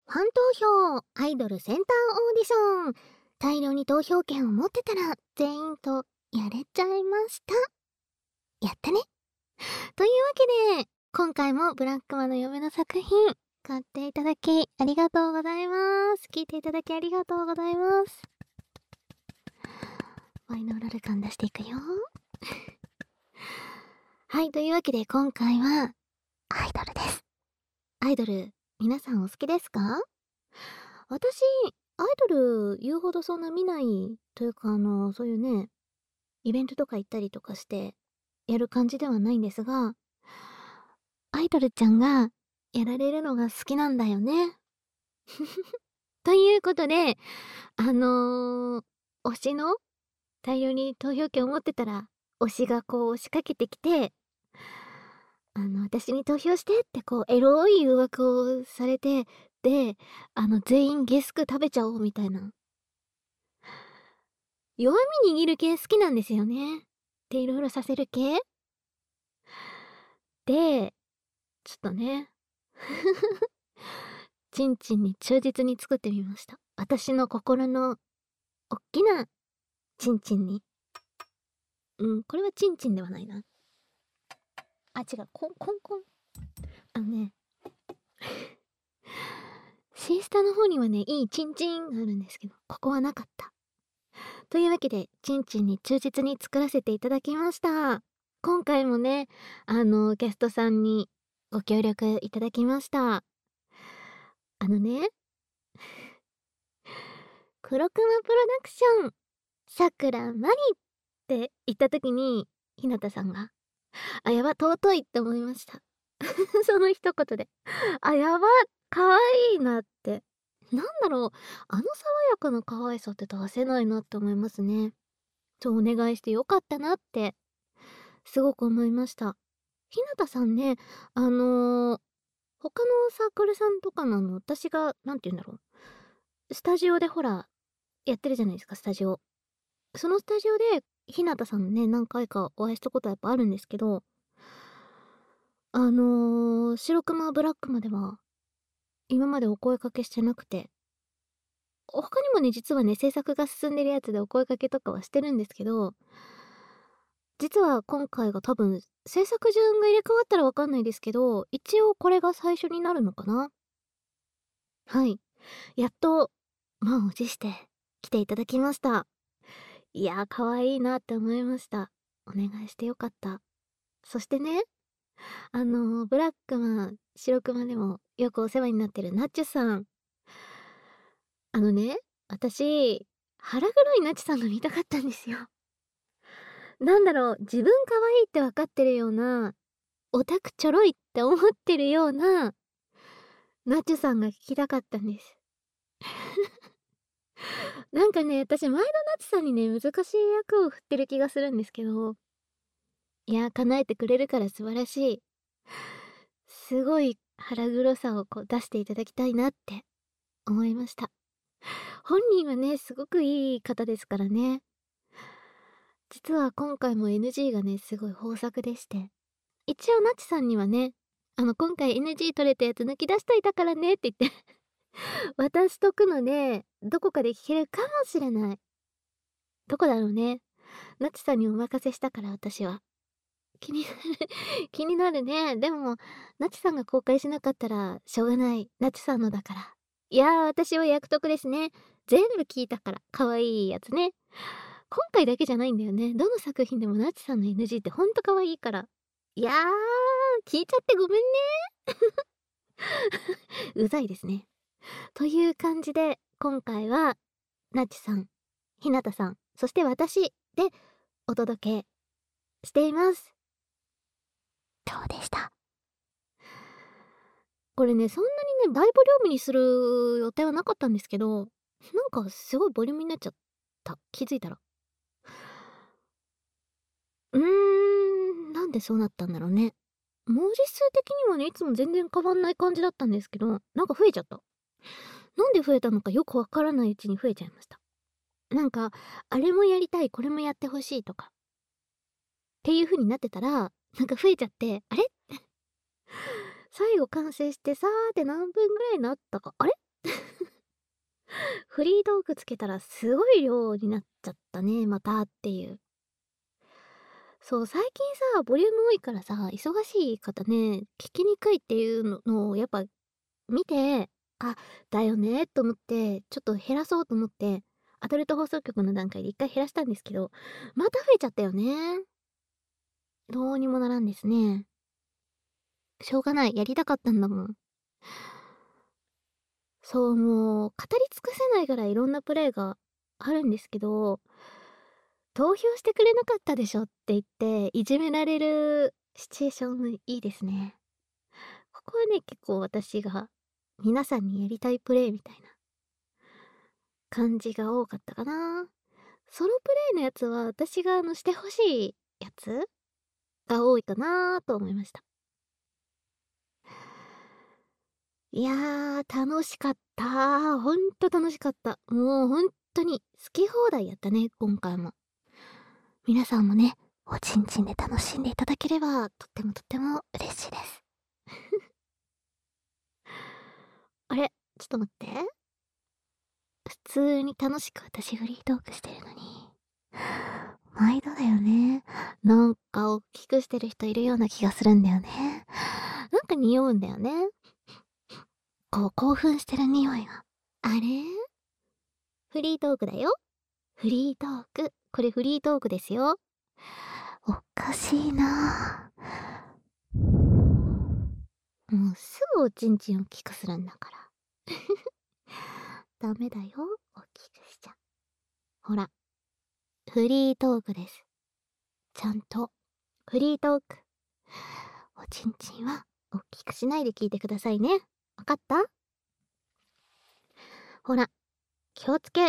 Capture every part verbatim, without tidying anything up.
ファン投票アイドルセンターオーディション。大量に投票権を持ってたら全員とやれちゃいました。やったね。というわけで今回もブラックマの嫁の作品買っていただきありがとうございます。聞いていただきありがとうございます。ワイノーラル感出していくよ。はい、というわけで今回はアイドルです。アイドル皆さんお好きですか？私アイドル言うほどそんな見ないというか、あのそういうねイベントとか行ったりとかしてやる感じではないんですが、アイドルちゃんがやられるのが好きなんだよね。ということで、あのー、推しの大量に投票権を持ってたら推しがこう押しかけてきて、あの私に投票してってこうエロい誘惑をされて、であの全員ゲスク食べちゃおうみたいな、弱み握る系好きなんですよね。でいろいろさせる系でちょっとねちんちんに忠実に作ってみました。私の心のおっきなちんちんに。うんこれはちんちんではないな。あ違う、コンコンコン。あのねシースタの方にはねいいチンチンがあるんですけど、ここはなかった。というわけでチンチンに忠実に作らせていただきました。今回もねあのキャストさんにご協力いただきました。あのね黒熊プロダクションさくらまりって言った時にひなたさんがあやば尊いって思いました。その一言であやば可愛いなって、なんだろう、あの爽やかな可愛さって出せないなって思いますね。そうお願いしてよかったなってすごく思いました。ひなたさんね、あのー、他のサークルさんとかのあの私がなんて言うんだろう、スタジオでほらやってるじゃないですか、スタジオ。そのスタジオでひなたさんね何回かお会いしたことはやっぱあるんですけど、あのー、白熊ブラックまでは今までお声かけしてなくて、他にもね実はね制作が進んでるやつでお声かけとかはしてるんですけど、実は今回が多分制作順が入れ替わったらわかんないですけど、一応これが最初になるのかな。はい、やっと満を持して来ていただきました。いやー可愛いなって思いました。お願いしてよかった。そしてね、あのー、ブラックマン白熊でもよくお世話になってるナッチュさん、あのね私腹黒いナチさんが見たかったんですよ。なんだろう、自分可愛いって分かってるような、オタクちょろいって思ってるようなナチュさんが聞きたかったんです。なんかね私前のナチさんにね難しい役を振ってる気がするんですけど、いや叶えてくれるから素晴らしい。すごい腹黒さをこう出していただきたいなって思いました。本人はねすごくいい方ですからね。実は今回も エヌジー がねすごい豊作でして、一応ナチさんにはねあの今回 エヌジー 取れたやつ抜き出しといたからねって言って渡しとくのでどこかで聞けるかもしれない。どこだろうね。ナチさんにお任せしたから私は。気になる気になるね。でもナチさんが公開しなかったらしょうがない、ナチさんのだから。いやー私は役得ですね。全部聞いたから可愛いやつね。今回だけじゃないんだよね。どの作品でもナチさんの エヌジー ってほんと可愛いから。いやー聞いちゃってごめんねうざいですね。という感じで今回はナチさん、ひなたさん、そして私でお届けしています。どうでした？これねそんなにね大ボリュームにする予定はなかったんですけど、なんかすごいボリュームになっちゃった、気づいたら。うーんなんでそうなったんだろうね。文字数的にはねいつも全然変わんない感じだったんですけど、なんか増えちゃった。なんで増えたのかよくわからないうちに増えちゃいました。なんかあれもやりたいこれもやってほしいとかっていう風になってたらなんか増えちゃって、あれ最後完成してさーって何分ぐらいになったかあれっフリートークつけたらすごい量になっちゃったね、またっていう。そう、最近さ、ボリューム多いからさ、忙しい方ね、聞きにくいっていうののをやっぱ見て、あ、だよねと思って、ちょっと減らそうと思って、アダルト放送局の段階で一回減らしたんですけど、また増えちゃったよね。どうにもならんですね。しょうがない。やりたかったんだもん。そう、もう、語り尽くせないぐらいいろんなプレイがあるんですけど、投票してくれなかったでしょって言って、いじめられるシチュエーションいいですね。ここはね、結構私が皆さんにやりたいプレイみたいな感じが多かったかな。ソロプレイのやつは私があのしてほしいやつが多いかなと思いました。いやー、楽しかった。ほんと楽しかった。もうほんとに好き放題やったね、今回も。皆さんもね、おちんちんで楽しんでいただければ、とってもとっても嬉しいです。あれ、ちょっと待って。普通に楽しく私フリートークしてるのに。毎度だよね。なんか大きくしてる人いるような気がするんだよね。なんか匂うんだよね。こう興奮してる匂いが。あれフリートークだよ。フリートーク。これフリートークですよ。おかしいなもうすぐおちんちん大きくするんだから。ダメだよ。大きくしちゃ。ほら。フリートークです。ちゃんと。フリートーク。おちんちんは大きくしないで聞いてくださいね。わかった？ほら。気をつけ。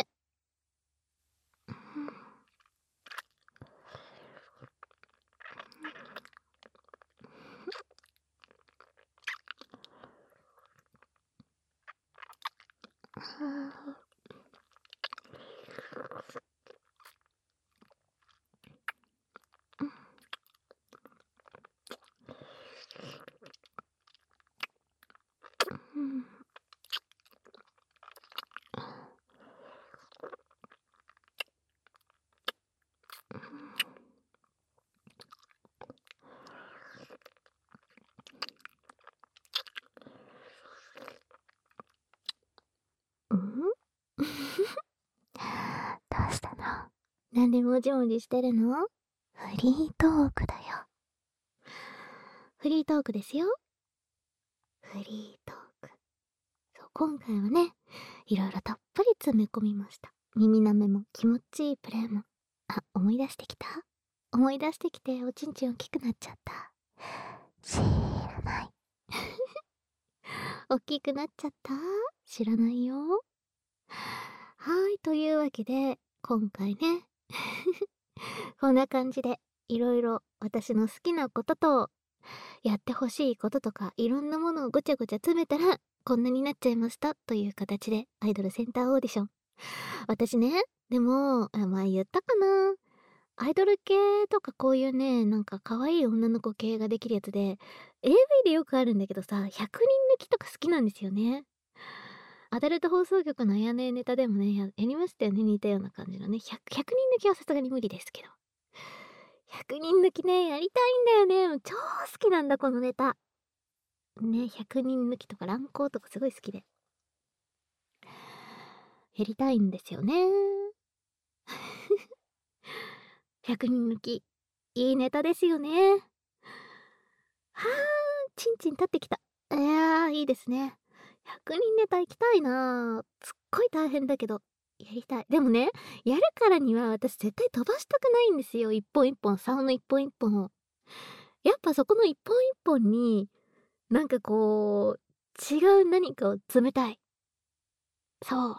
どうしたの？なんでもじもじしてるの？フリートークだよ。フリートークですよ。フリートーク。そう、今回はね、いろいろたっぷり詰め込みました。耳なめも気持ちいいプレイも。あ、思い出してきた？思い出してきておちんちん大きくなっちゃった。知らない。大きくなっちゃった？知らないよ。はい、というわけで、今回ね、こんな感じで、いろいろ私の好きなことと、やってほしいこととか、いろんなものをごちゃごちゃ詰めたら、こんなになっちゃいましたという形で、アイドルセンターオーディション。私ね、でも、あ、前言ったかな。アイドル系とかこういうね、なんか可愛い女の子系ができるやつで、エーブイ でよくあるんだけどさ、ひゃくにん抜きとか好きなんですよね。アダルト放送局のあやねネタでもね、ややりましたよね、似たような感じのね。ひゃく、ひゃくにん抜きはさすがに無理ですけど。ひゃくにん抜きね、やりたいんだよね。超好きなんだ、このネタ。ね、ひゃくにん抜きとか乱行とかすごい好きで。やりたいんですよね。ひゃくにん抜き。いいネタですよね。はあ、ちんちん立ってきた。いやー、いいですね。ひゃくにんネタ行きたいなー。すっごい大変だけど、やりたい。でもね、やるからには私絶対飛ばしたくないんですよ。一本一本、竿の一本一本を。やっぱそこの一本一本に、なんかこう、違う何かを詰めたい。そう。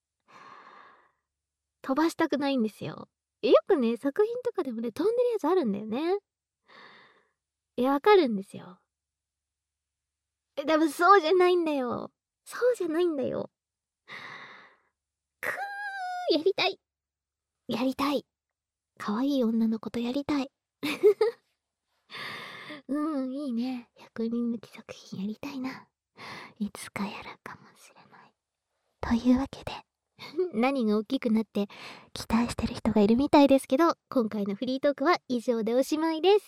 飛ばしたくないんですよ。よくね、作品とかでもね、飛んでるやつあるんだよね。いや、わかるんですよ。え、でもそうじゃないんだよ。そうじゃないんだよ。くー、やりたい。やりたい。可愛い女の子とやりたい。うん、いいね。ひゃくにん抜き作品やりたいな。いつかやるかもしれない。というわけで、 何が大きくなって期待してる人がいるみたいですけど、今回のフリートークは以上でおしまいです。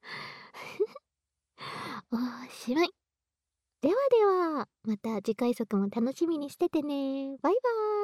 おしまい。ではでは、また次回作も楽しみにしててね。バイバーイ。